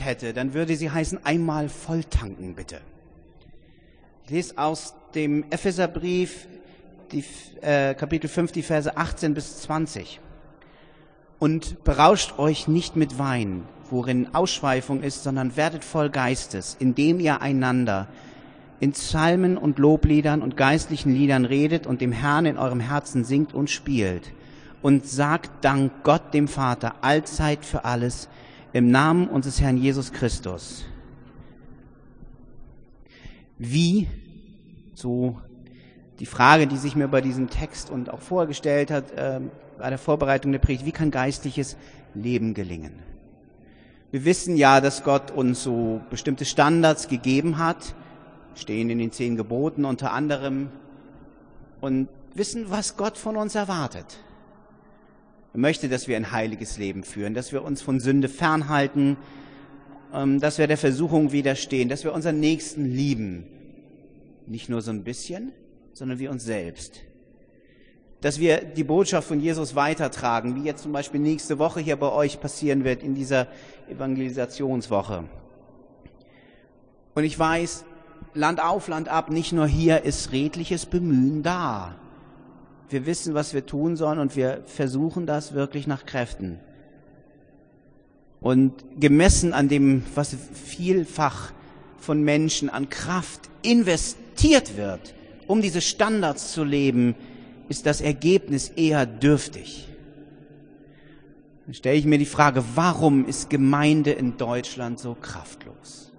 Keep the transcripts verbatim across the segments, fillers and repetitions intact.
Predigt hätte, dann würde sie heißen, einmal volltanken bitte. Ich lese aus dem Epheserbrief, die, äh, Kapitel fünf, die Verse achtzehn bis zwanzig. Und berauscht euch nicht mit Wein, worin Ausschweifung ist, sondern werdet voll Geistes, indem ihr einander in Psalmen und Lobliedern und geistlichen Liedern redet und dem Herrn in eurem Herzen singt und spielt. Und sagt Dank Gott dem Vater allzeit für alles im Namen unseres Herrn Jesus Christus. Wie, so die Frage, die sich mir bei diesem Text und auch vorher gestellt hat, äh, bei der Vorbereitung der Predigt, wie kann geistliches Leben gelingen? Wir wissen ja, dass Gott uns so bestimmte Standards gegeben hat, stehen in den zehn Geboten unter anderem, und wissen, was Gott von uns erwartet. Er möchte, dass wir ein heiliges Leben führen, dass wir uns von Sünde fernhalten, dass wir der Versuchung widerstehen, dass wir unseren Nächsten lieben. Nicht nur so ein bisschen, sondern wie uns selbst. Dass wir die Botschaft von Jesus weitertragen, wie jetzt zum Beispiel nächste Woche hier bei euch passieren wird, in dieser Evangelisationswoche. Und ich weiß, Land auf, Land ab, nicht nur hier ist redliches Bemühen da. Wir wissen, was wir tun sollen, und wir versuchen das wirklich nach Kräften. Und gemessen an dem, was vielfach von Menschen an Kraft investiert wird, um diese Standards zu leben, ist das Ergebnis eher dürftig. Dann stelle ich mir die Frage, warum ist Gemeinde in Deutschland so kraftlos?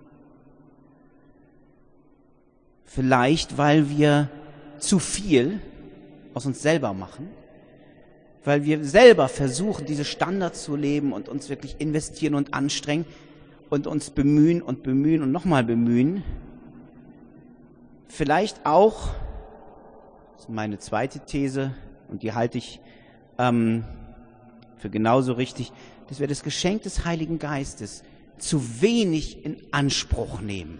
Vielleicht, weil wir zu viel aus uns selber machen, weil wir selber versuchen, diese Standards zu leben und uns wirklich investieren und anstrengen und uns bemühen und bemühen und nochmal bemühen. Vielleicht auch, das ist meine zweite These, und die halte ich ähm, für genauso richtig, dass wir das Geschenk des Heiligen Geistes zu wenig in Anspruch nehmen.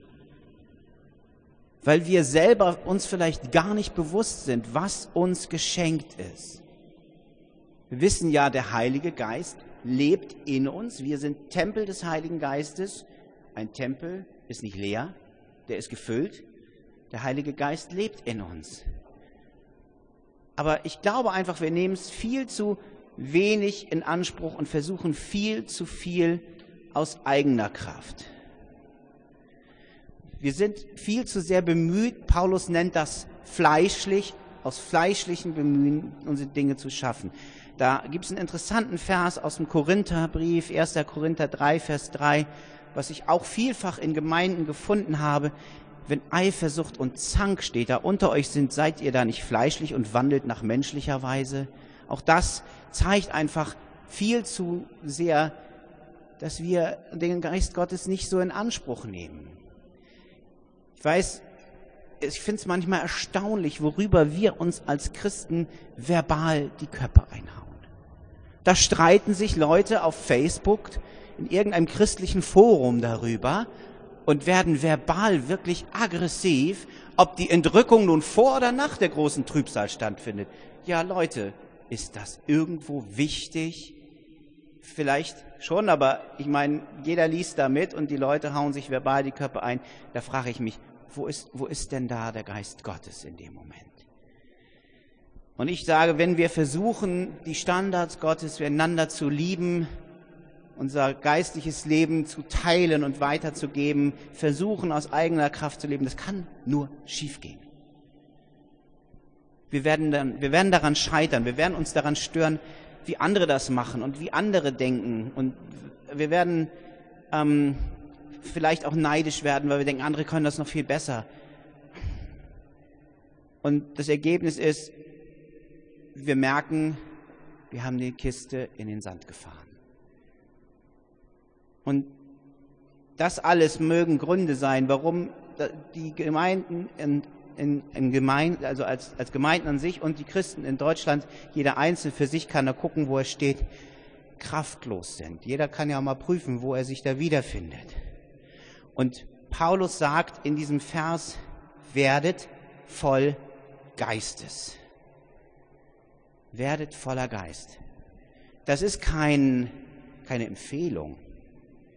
Weil wir selber uns vielleicht gar nicht bewusst sind, was uns geschenkt ist. Wir wissen ja, der Heilige Geist lebt in uns. Wir sind Tempel des Heiligen Geistes. Ein Tempel ist nicht leer, der ist gefüllt. Der Heilige Geist lebt in uns. Aber ich glaube einfach, wir nehmen es viel zu wenig in Anspruch und versuchen viel zu viel aus eigener Kraft. Wir sind viel zu sehr bemüht, Paulus nennt das fleischlich, aus fleischlichen Bemühen unsere Dinge zu schaffen. Da gibt es einen interessanten Vers aus dem Korintherbrief, erster Korinther drei, Vers drei, was ich auch vielfach in Gemeinden gefunden habe. Wenn Eifersucht und Zank steht, da unter euch sind, seid ihr da nicht fleischlich und wandelt nach menschlicher Weise? Auch das zeigt einfach viel zu sehr, dass wir den Geist Gottes nicht so in Anspruch nehmen. Ich weiß, ich finde es manchmal erstaunlich, worüber wir uns als Christen verbal die Köpfe einhauen. Da streiten sich Leute auf Facebook in irgendeinem christlichen Forum darüber und werden verbal wirklich aggressiv, ob die Entrückung nun vor oder nach der großen Trübsal stattfindet. Ja, Leute, ist das irgendwo wichtig? Vielleicht schon, aber ich meine, jeder liest da mit und die Leute hauen sich verbal die Köpfe ein. Da frage ich mich, wo ist, wo ist denn da der Geist Gottes in dem Moment? Und ich sage, wenn wir versuchen, die Standards Gottes miteinander zu lieben, unser geistliches Leben zu teilen und weiterzugeben, versuchen aus eigener Kraft zu leben, das kann nur schiefgehen. Wir werden, dann, wir werden daran scheitern, wir werden uns daran stören, wie andere das machen und wie andere denken. Und wir werden ähm, vielleicht auch neidisch werden, weil wir denken, andere können das noch viel besser. Und das Ergebnis ist, wir merken, wir haben die Kiste in den Sand gefahren. Und das alles mögen Gründe sein, warum die Gemeinden in, in, in Gemeinden, also als, als Gemeinden an sich und die Christen in Deutschland, jeder einzeln für sich kann da gucken, wo er steht, kraftlos sind. Jeder kann ja mal prüfen, wo er sich da wiederfindet. Und Paulus sagt in diesem Vers, werdet voll Geistes. Werdet voller Geist. Das ist kein, keine Empfehlung.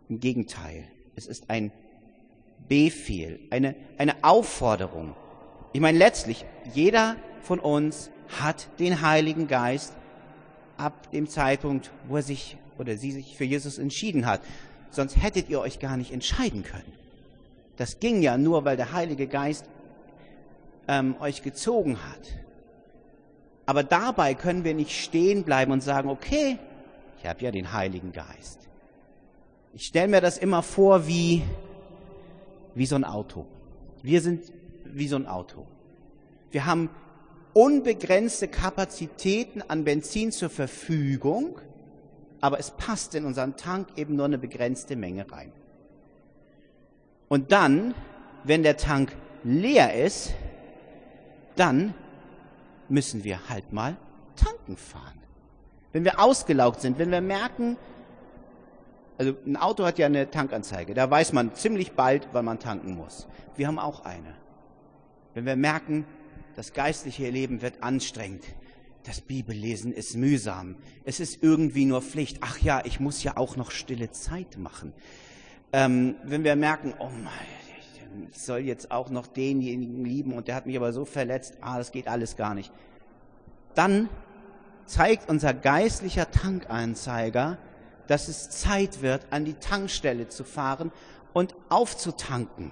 Im Gegenteil, es ist ein Befehl, eine, eine Aufforderung. Ich meine, letztlich, jeder von uns hat den Heiligen Geist ab dem Zeitpunkt, wo er sich oder sie sich für Jesus entschieden hat. Sonst hättet ihr euch gar nicht entscheiden können. Das ging ja nur, weil der Heilige Geist ähm, euch gezogen hat. Aber dabei können wir nicht stehen bleiben und sagen, okay, ich habe ja den Heiligen Geist. Ich stelle mir das immer vor wie, wie so ein Auto. Wir sind wie so ein Auto. Wir haben unbegrenzte Kapazitäten an Benzin zur Verfügung, aber es passt in unseren Tank eben nur eine begrenzte Menge rein. Und dann, wenn der Tank leer ist, dann müssen wir halt mal tanken fahren. Wenn wir ausgelaugt sind, wenn wir merken, also ein Auto hat ja eine Tankanzeige, da weiß man ziemlich bald, wann man tanken muss. Wir haben auch eine. Wenn wir merken, das geistliche Leben wird anstrengend, das Bibellesen ist mühsam, es ist irgendwie nur Pflicht, ach ja, ich muss ja auch noch stille Zeit machen. Ähm, wenn wir merken, oh mein, ich soll jetzt auch noch denjenigen lieben und der hat mich aber so verletzt, ah, das geht alles gar nicht. Dann zeigt unser geistlicher Tankanzeiger, dass es Zeit wird, an die Tankstelle zu fahren und aufzutanken.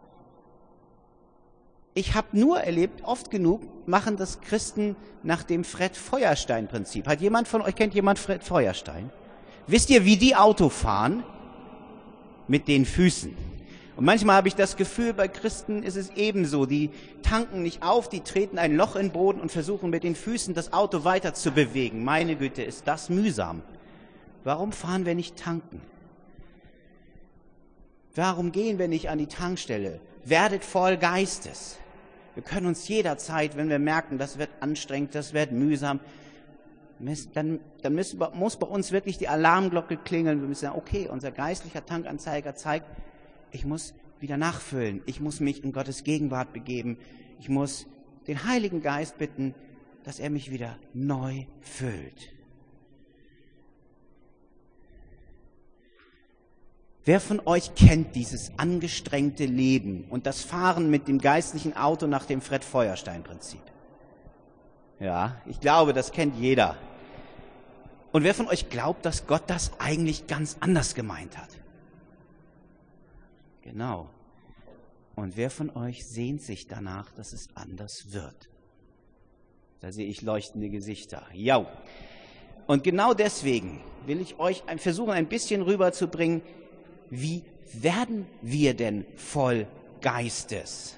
Ich habe nur erlebt, oft genug machen das Christen nach dem Fred-Feuerstein-Prinzip. Hat jemand von euch, kennt jemand Fred Feuerstein? Wisst ihr, wie die Auto fahren? Mit den Füßen. Und manchmal habe ich das Gefühl, bei Christen ist es ebenso. Die tanken nicht auf, die treten ein Loch in den Boden und versuchen mit den Füßen das Auto weiter zu bewegen. Meine Güte, ist das mühsam. Warum fahren wir nicht tanken? Warum gehen wir nicht an die Tankstelle? Werdet voll Geistes. Wir können uns jederzeit, wenn wir merken, das wird anstrengend, das wird mühsam, dann, dann müssen, muss bei uns wirklich die Alarmglocke klingeln. Wir müssen sagen, okay, unser geistlicher Tankanzeiger zeigt, ich muss wieder nachfüllen, ich muss mich in Gottes Gegenwart begeben, ich muss den Heiligen Geist bitten, dass er mich wieder neu füllt. Wer von euch kennt dieses angestrengte Leben und das Fahren mit dem geistlichen Auto nach dem Fred-Feuerstein-Prinzip? Ja, ich glaube, das kennt jeder. Und wer von euch glaubt, dass Gott das eigentlich ganz anders gemeint hat? Genau. Und wer von euch sehnt sich danach, dass es anders wird? Da sehe ich leuchtende Gesichter. Ja. Und genau deswegen will ich euch versuchen, ein bisschen rüberzubringen, wie werden wir denn voll Geistes?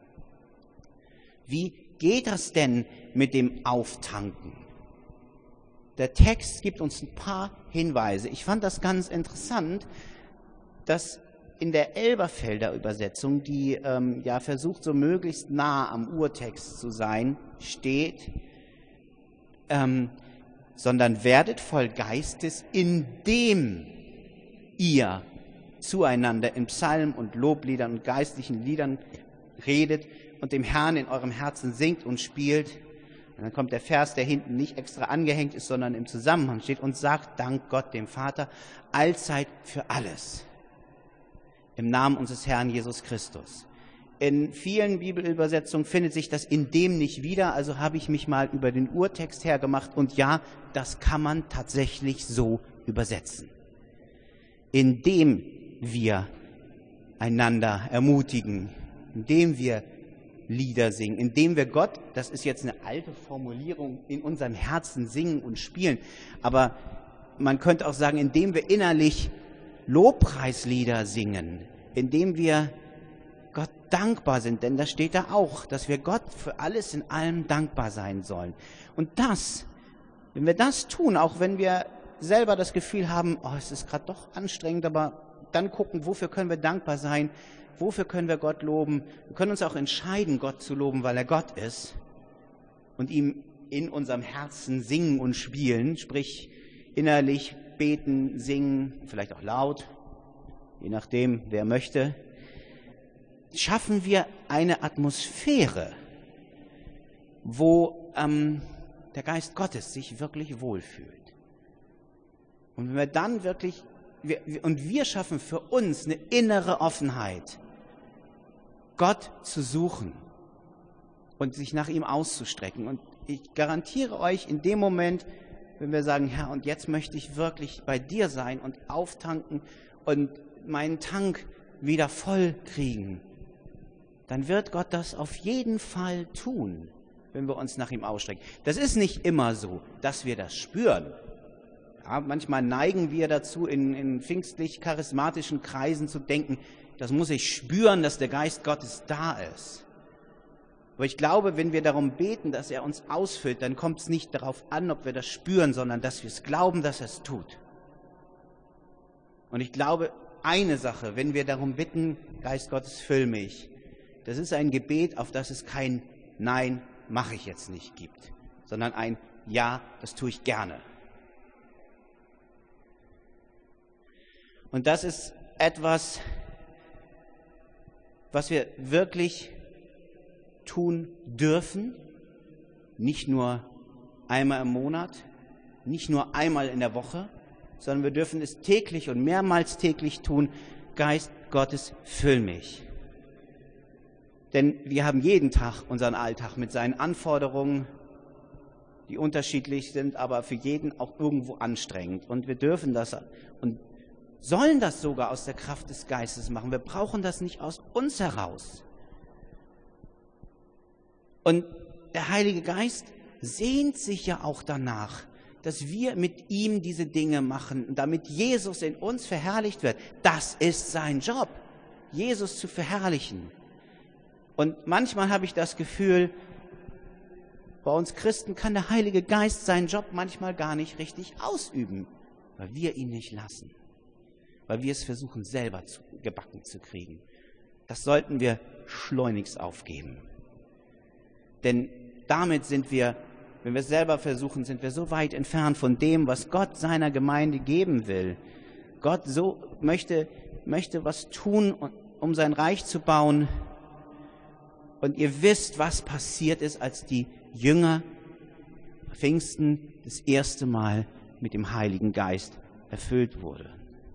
Wie geht das denn mit dem Auftanken? Der Text gibt uns ein paar Hinweise. Ich fand das ganz interessant, dass in der Elberfelder Übersetzung, die ähm, ja versucht, so möglichst nah am Urtext zu sein, steht, ähm, sondern werdet voll Geistes, indem ihr zueinander in Psalmen und Lobliedern und geistlichen Liedern redet und dem Herrn in eurem Herzen singt und spielt. Und dann kommt der Vers, der hinten nicht extra angehängt ist, sondern im Zusammenhang steht und sagt, Dank Gott dem Vater, allzeit für alles. Im Namen unseres Herrn Jesus Christus. In vielen Bibelübersetzungen findet sich das in dem nicht wieder, also habe ich mich mal über den Urtext hergemacht und ja, das kann man tatsächlich so übersetzen. Indem wir einander ermutigen, indem wir Lieder singen, indem wir Gott, das ist jetzt eine alte Formulierung, in unserem Herzen singen und spielen, aber man könnte auch sagen, indem wir innerlich Lobpreislieder singen, indem wir Gott dankbar sind, denn das steht da auch, dass wir Gott für alles in allem dankbar sein sollen. Und das, wenn wir das tun, auch wenn wir selber das Gefühl haben, oh, es ist gerade doch anstrengend, aber dann gucken, wofür können wir dankbar sein, wofür können wir Gott loben. Wir können uns auch entscheiden, Gott zu loben, weil er Gott ist und ihm in unserem Herzen singen und spielen, sprich innerlich beten, singen, vielleicht auch laut, je nachdem, wer möchte. Schaffen wir eine Atmosphäre, wo ähm, der Geist Gottes sich wirklich wohlfühlt. Und wenn wir dann wirklich wir, und wir schaffen für uns eine innere Offenheit, Gott zu suchen und sich nach ihm auszustrecken. Und ich garantiere euch, in dem Moment, wenn wir sagen, Herr, und jetzt möchte ich wirklich bei dir sein und auftanken und meinen Tank wieder voll kriegen, dann wird Gott das auf jeden Fall tun, wenn wir uns nach ihm ausstrecken. Das ist nicht immer so, dass wir das spüren. Ja, manchmal neigen wir dazu, in, in pfingstlich-charismatischen Kreisen zu denken, das muss ich spüren, dass der Geist Gottes da ist. Aber ich glaube, wenn wir darum beten, dass er uns ausfüllt, dann kommt es nicht darauf an, ob wir das spüren, sondern dass wir es glauben, dass er es tut. Und ich glaube, eine Sache, wenn wir darum bitten, Geist Gottes, füll mich, das ist ein Gebet, auf das es kein Nein, mache ich jetzt nicht gibt, sondern ein Ja, das tue ich gerne. Und das ist etwas, was wir wirklich tun dürfen, nicht nur einmal im Monat, nicht nur einmal in der Woche, sondern wir dürfen es täglich und mehrmals täglich tun. Geist Gottes, füll mich. Denn wir haben jeden Tag unseren Alltag mit seinen Anforderungen, die unterschiedlich sind, aber für jeden auch irgendwo anstrengend. Und wir dürfen das und sollen das sogar aus der Kraft des Geistes machen. Wir brauchen das nicht aus uns heraus. Und der Heilige Geist sehnt sich ja auch danach, dass wir mit ihm diese Dinge machen, damit Jesus in uns verherrlicht wird. Das ist sein Job, Jesus zu verherrlichen. Und manchmal habe ich das Gefühl, bei uns Christen kann der Heilige Geist seinen Job manchmal gar nicht richtig ausüben, weil wir ihn nicht lassen, weil wir es versuchen, selber zu, gebacken zu kriegen. Das sollten wir schleunigst aufgeben. Denn damit sind wir, wenn wir es selber versuchen, sind wir so weit entfernt von dem, was Gott seiner Gemeinde geben will. Gott so möchte, möchte was tun, um sein Reich zu bauen. Und ihr wisst, was passiert ist, als die Jünger Pfingsten das erste Mal mit dem Heiligen Geist erfüllt wurde.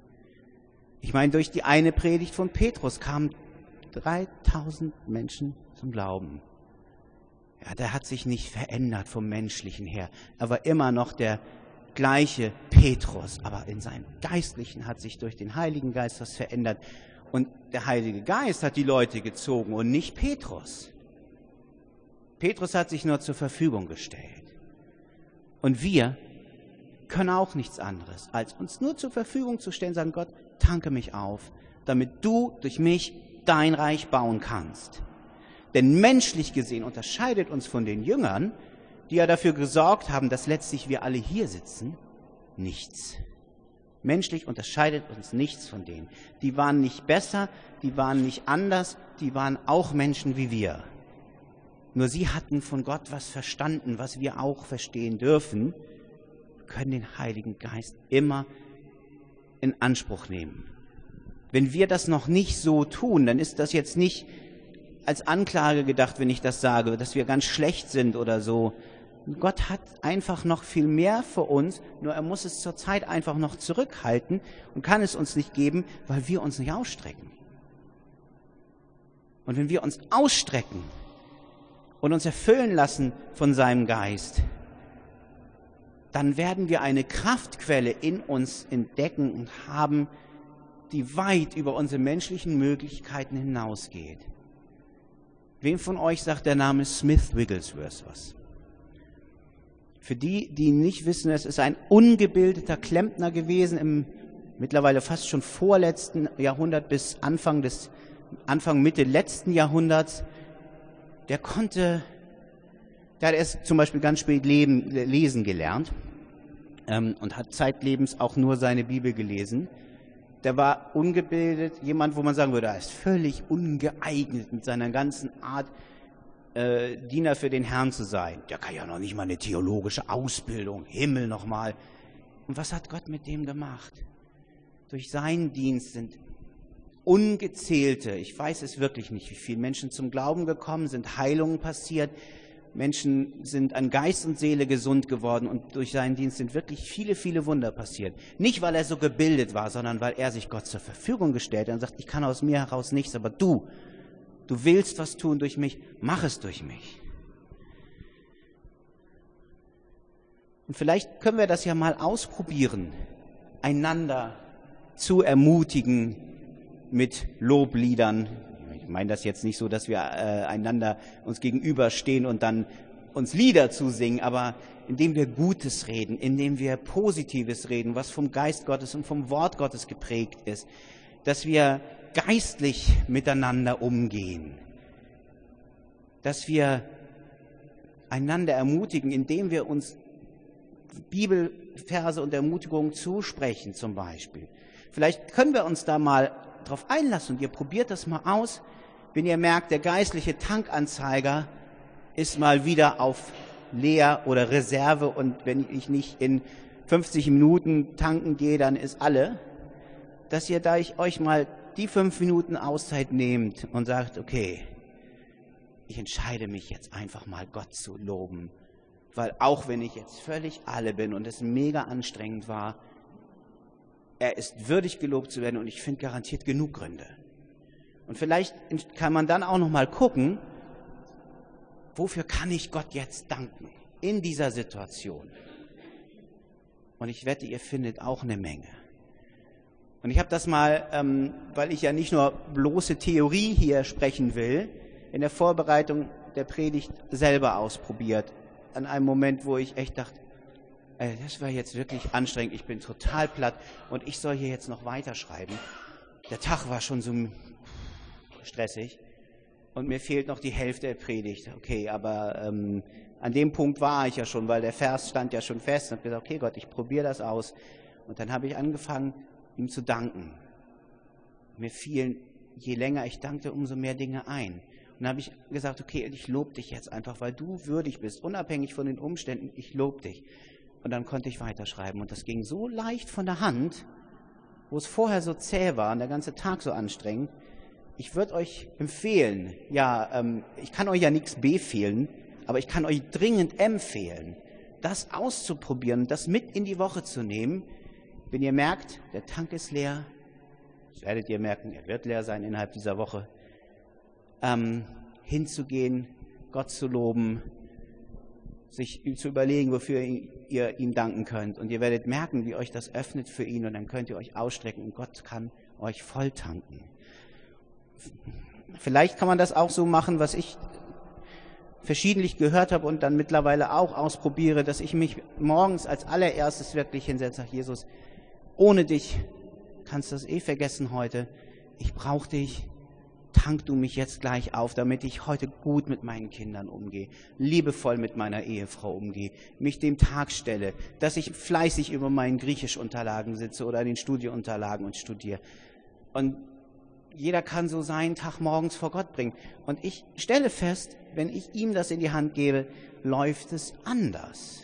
Ich meine, durch die eine Predigt von Petrus kamen dreitausend Menschen zum Glauben. Ja, der hat sich nicht verändert vom Menschlichen her. Er war immer noch der gleiche Petrus, aber in seinem Geistlichen hat sich durch den Heiligen Geist was verändert. Und der Heilige Geist hat die Leute gezogen und nicht Petrus. Petrus hat sich nur zur Verfügung gestellt. Und wir können auch nichts anderes, als uns nur zur Verfügung zu stellen, sagen, Gott, tanke mich auf, damit du durch mich dein Reich bauen kannst. Denn menschlich gesehen unterscheidet uns von den Jüngern, die ja dafür gesorgt haben, dass letztlich wir alle hier sitzen, nichts. Menschlich unterscheidet uns nichts von denen. Die waren nicht besser, die waren nicht anders, die waren auch Menschen wie wir. Nur sie hatten von Gott was verstanden, was wir auch verstehen dürfen. Wir können den Heiligen Geist immer in Anspruch nehmen. Wenn wir das noch nicht so tun, dann ist das jetzt nicht als Anklage gedacht, wenn ich das sage, dass wir ganz schlecht sind oder so. Gott hat einfach noch viel mehr für uns, nur er muss es zurzeit einfach noch zurückhalten und kann es uns nicht geben, weil wir uns nicht ausstrecken. Und wenn wir uns ausstrecken und uns erfüllen lassen von seinem Geist, dann werden wir eine Kraftquelle in uns entdecken und haben, die weit über unsere menschlichen Möglichkeiten hinausgeht. Wem von euch sagt der Name Smith Wigglesworth was? Für die, die nicht wissen, es ist ein ungebildeter Klempner gewesen im mittlerweile fast schon vorletzten Jahrhundert bis Anfang des Anfang Mitte letzten Jahrhunderts. Der konnte, der hat erst zum Beispiel ganz spät leben, lesen gelernt ähm, und hat zeitlebens auch nur seine Bibel gelesen. Der war ungebildet, jemand, wo man sagen würde, er ist völlig ungeeignet mit seiner ganzen Art, äh, Diener für den Herrn zu sein. Der kann ja noch nicht mal eine theologische Ausbildung, Himmel nochmal. Und was hat Gott mit dem gemacht? Durch seinen Dienst sind ungezählte, ich weiß es wirklich nicht, wie viele Menschen zum Glauben gekommen sind, Heilungen passiert. Menschen sind an Geist und Seele gesund geworden und durch seinen Dienst sind wirklich viele, viele Wunder passiert. Nicht, weil er so gebildet war, sondern weil er sich Gott zur Verfügung gestellt hat und sagt, ich kann aus mir heraus nichts, aber du, du willst was tun durch mich, mach es durch mich. Und vielleicht können wir das ja mal ausprobieren, einander zu ermutigen mit Lobliedern. Ich meine das jetzt nicht so, dass wir äh, einander uns gegenüberstehen und dann uns Lieder zusingen, aber indem wir Gutes reden, indem wir Positives reden, was vom Geist Gottes und vom Wort Gottes geprägt ist, dass wir geistlich miteinander umgehen, dass wir einander ermutigen, indem wir uns Bibelverse und Ermutigungen zusprechen zum Beispiel. Vielleicht können wir uns da mal drauf einlassen und ihr probiert das mal aus, wenn ihr merkt, der geistliche Tankanzeiger ist mal wieder auf leer oder Reserve und wenn ich nicht in fünfzig Minuten tanken gehe, dann ist alle, dass ihr da ich euch mal die fünf Minuten Auszeit nehmt und sagt, okay, ich entscheide mich jetzt einfach mal Gott zu loben, weil auch wenn ich jetzt völlig alle bin und es mega anstrengend war, er ist würdig gelobt zu werden und ich finde garantiert genug Gründe. Und vielleicht kann man dann auch noch mal gucken, wofür kann ich Gott jetzt danken in dieser Situation? Und ich wette, ihr findet auch eine Menge. Und ich habe das mal, ähm, weil ich ja nicht nur bloße Theorie hier sprechen will, in der Vorbereitung der Predigt selber ausprobiert. An einem Moment, wo ich echt dachte, ey, das war jetzt wirklich anstrengend, ich bin total platt und ich soll hier jetzt noch weiterschreiben. Der Tag war schon so stressig und mir fehlt noch die Hälfte der Predigt. Okay, aber ähm, an dem Punkt war ich ja schon, weil der Vers stand ja schon fest und habe gesagt, okay Gott, ich probiere das aus. Und dann habe ich angefangen, ihm zu danken. Mir fielen, je länger ich dankte, umso mehr Dinge ein. Und dann habe ich gesagt, okay, ich lobe dich jetzt einfach, weil du würdig bist, unabhängig von den Umständen, ich lobe dich. Und dann konnte ich weiterschreiben. Und das ging so leicht von der Hand, wo es vorher so zäh war und der ganze Tag so anstrengend. Ich würde euch empfehlen, ja, ähm, ich kann euch ja nichts befehlen, aber ich kann euch dringend empfehlen, das auszuprobieren, das mit in die Woche zu nehmen. Wenn ihr merkt, der Tank ist leer, das werdet ihr merken, er wird leer sein innerhalb dieser Woche, ähm, hinzugehen, Gott zu loben, sich zu überlegen, wofür ihr ihm danken könnt. Und ihr werdet merken, wie euch das öffnet für ihn und dann könnt ihr euch ausstrecken und Gott kann euch voll tanken. Vielleicht kann man das auch so machen, was ich verschiedentlich gehört habe und dann mittlerweile auch ausprobiere, dass ich mich morgens als allererstes wirklich hinsetze, sage, Jesus, ohne dich kannst du das eh vergessen heute. Ich brauche dich. Tank du mich jetzt gleich auf, damit ich heute gut mit meinen Kindern umgehe, liebevoll mit meiner Ehefrau umgehe, mich dem Tag stelle, dass ich fleißig über meinen Griechischunterlagen sitze oder den Studieunterlagen und studiere. Und jeder kann so seinen Tag morgens vor Gott bringen. Und ich stelle fest, wenn ich ihm das in die Hand gebe, läuft es anders.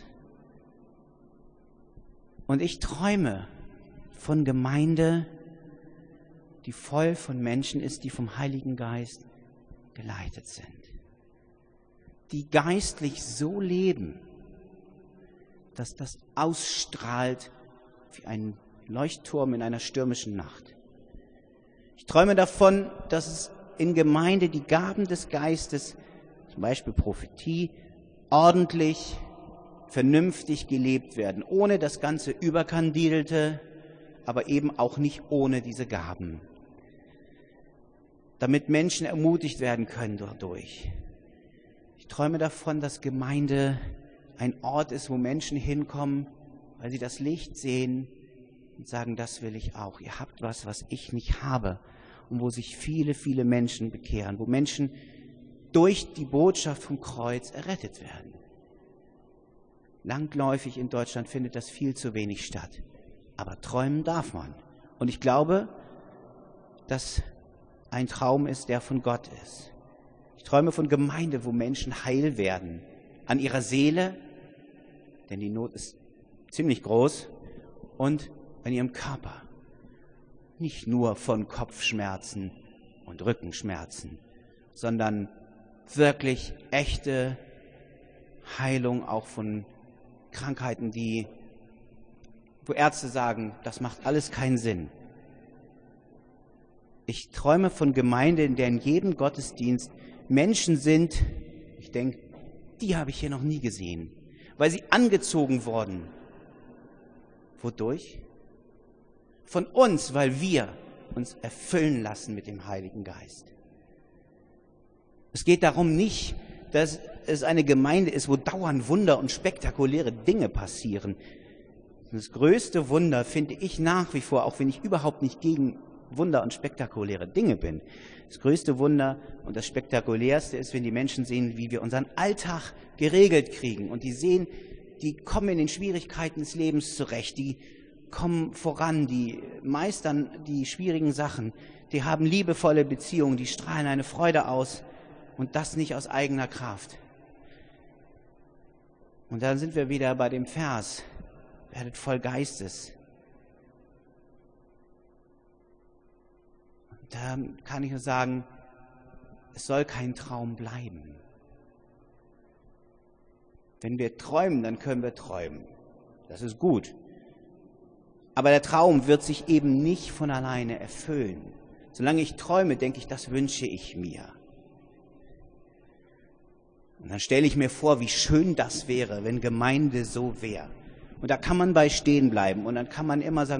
Und ich träume von Gemeinde, die voll von Menschen ist, die vom Heiligen Geist geleitet sind. Die geistlich so leben, dass das ausstrahlt wie ein Leuchtturm in einer stürmischen Nacht. Ich träume davon, dass es in Gemeinde die Gaben des Geistes, zum Beispiel Prophetie, ordentlich, vernünftig gelebt werden, ohne das ganze Überkandidelte, aber eben auch nicht ohne diese Gaben. Damit Menschen ermutigt werden können dadurch. Ich träume davon, dass Gemeinde ein Ort ist, wo Menschen hinkommen, weil sie das Licht sehen und sagen, das will ich auch. Ihr habt was, was ich nicht habe. Und wo sich viele, viele Menschen bekehren, wo Menschen durch die Botschaft vom Kreuz errettet werden. Langläufig in Deutschland findet das viel zu wenig statt. Aber träumen darf man. Und ich glaube, dass ein Traum ist, der von Gott ist. Ich träume von Gemeinde, wo Menschen heil werden. An ihrer Seele, denn die Not ist ziemlich groß, und an ihrem Körper. Nicht nur von Kopfschmerzen und Rückenschmerzen, sondern wirklich echte Heilung auch von Krankheiten, die, wo Ärzte sagen, das macht alles keinen Sinn. Ich träume von Gemeinde, in der in jedem Gottesdienst Menschen sind, ich denke, die habe ich hier noch nie gesehen, weil sie angezogen wurden. Wodurch? Von uns, weil wir uns erfüllen lassen mit dem Heiligen Geist. Es geht darum nicht, dass es eine Gemeinde ist, wo dauernd Wunder und spektakuläre Dinge passieren. Das größte Wunder finde ich nach wie vor, auch wenn ich überhaupt nicht gegen Wunder und spektakuläre Dinge bin. Das größte Wunder und das spektakulärste ist, wenn die Menschen sehen, wie wir unseren Alltag geregelt kriegen. Und die sehen, die kommen in den Schwierigkeiten des Lebens zurecht, die kommen voran, die meistern die schwierigen Sachen, die haben liebevolle Beziehungen, die strahlen eine Freude aus und das nicht aus eigener Kraft. Und dann sind wir wieder bei dem Vers, werdet voll Geistes. Da kann ich nur sagen, es soll kein Traum bleiben. Wenn wir träumen, dann können wir träumen. Das ist gut. Aber der Traum wird sich eben nicht von alleine erfüllen. Solange ich träume, denke ich, das wünsche ich mir. Und dann stelle ich mir vor, wie schön das wäre, wenn Gemeinde so wäre. Und da kann man bei stehen bleiben und dann kann man immer sagen,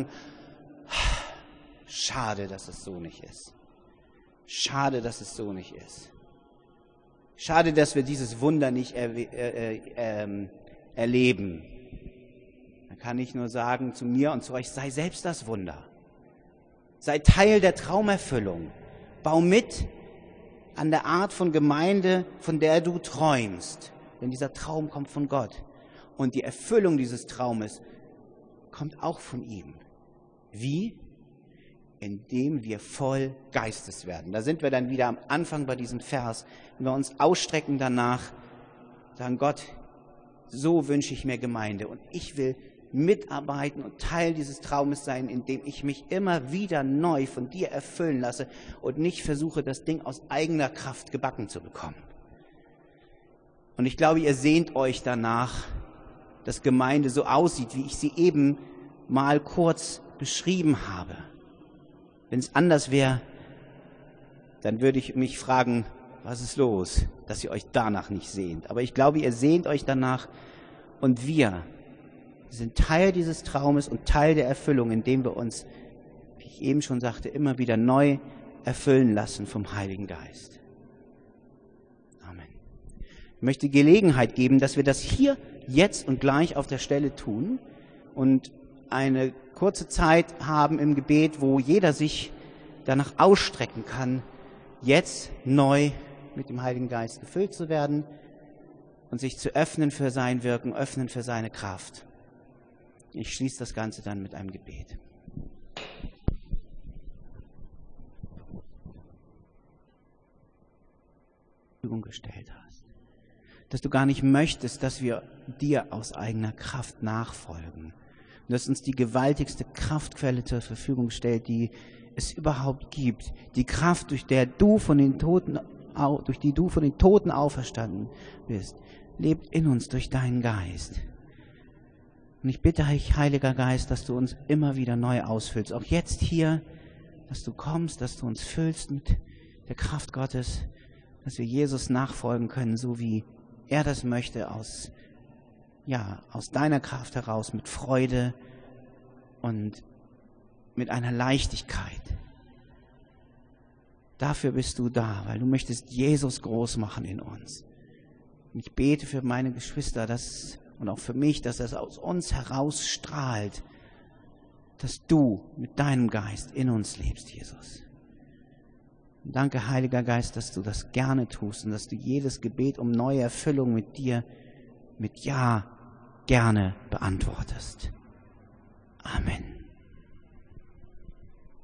schade, dass es so nicht ist. Schade, dass es so nicht ist. Schade, dass wir dieses Wunder nicht er, äh, äh, erleben. Dann kann ich nur sagen zu mir und zu euch, sei selbst das Wunder. Sei Teil der Traumerfüllung. Bau mit an der Art von Gemeinde, von der du träumst. Denn dieser Traum kommt von Gott. Und die Erfüllung dieses Traumes kommt auch von ihm. Wie? Indem wir voll Geistes werden. Da sind wir dann wieder am Anfang bei diesem Vers. Wenn wir uns ausstrecken danach, sagen, Gott, so wünsche ich mir Gemeinde. Und ich will mitarbeiten und Teil dieses Traumes sein, indem ich mich immer wieder neu von dir erfüllen lasse und nicht versuche, das Ding aus eigener Kraft gebacken zu bekommen. Und ich glaube, ihr sehnt euch danach, dass Gemeinde so aussieht, wie ich sie eben mal kurz beschrieben habe. Wenn es anders wäre, dann würde ich mich fragen, was ist los, dass ihr euch danach nicht sehnt. Aber ich glaube, ihr sehnt euch danach und wir sind Teil dieses Traumes und Teil der Erfüllung, indem wir uns, wie ich eben schon sagte, immer wieder neu erfüllen lassen vom Heiligen Geist. Amen. Ich möchte Gelegenheit geben, dass wir das hier, jetzt und gleich auf der Stelle tun und eine kurze Zeit haben im Gebet, wo jeder sich danach ausstrecken kann, jetzt neu mit dem Heiligen Geist gefüllt zu werden und sich zu öffnen für sein Wirken, öffnen für seine Kraft. Ich schließe das Ganze dann mit einem Gebet. Verfügung gestellt hast. Dass du gar nicht möchtest, dass wir dir aus eigener Kraft nachfolgen. Und dass uns die gewaltigste Kraftquelle zur Verfügung stellt, die es überhaupt gibt. Die Kraft, durch der du von den Toten, durch die du von den Toten auferstanden bist, lebt in uns durch deinen Geist. Und ich bitte dich, Heiliger Geist, dass du uns immer wieder neu ausfüllst. Auch jetzt hier, dass du kommst, dass du uns füllst mit der Kraft Gottes, dass wir Jesus nachfolgen können, so wie er das möchte, aus, ja, aus deiner Kraft heraus, mit Freude und mit einer Leichtigkeit. Dafür bist du da, weil du möchtest Jesus groß machen in uns. Und ich bete für meine Geschwister, dass, und auch für mich, dass es aus uns heraus strahlt, dass du mit deinem Geist in uns lebst, Jesus. Und danke, Heiliger Geist, dass du das gerne tust und dass du jedes Gebet um neue Erfüllung mit dir, mit Ja, gerne beantwortest. Amen.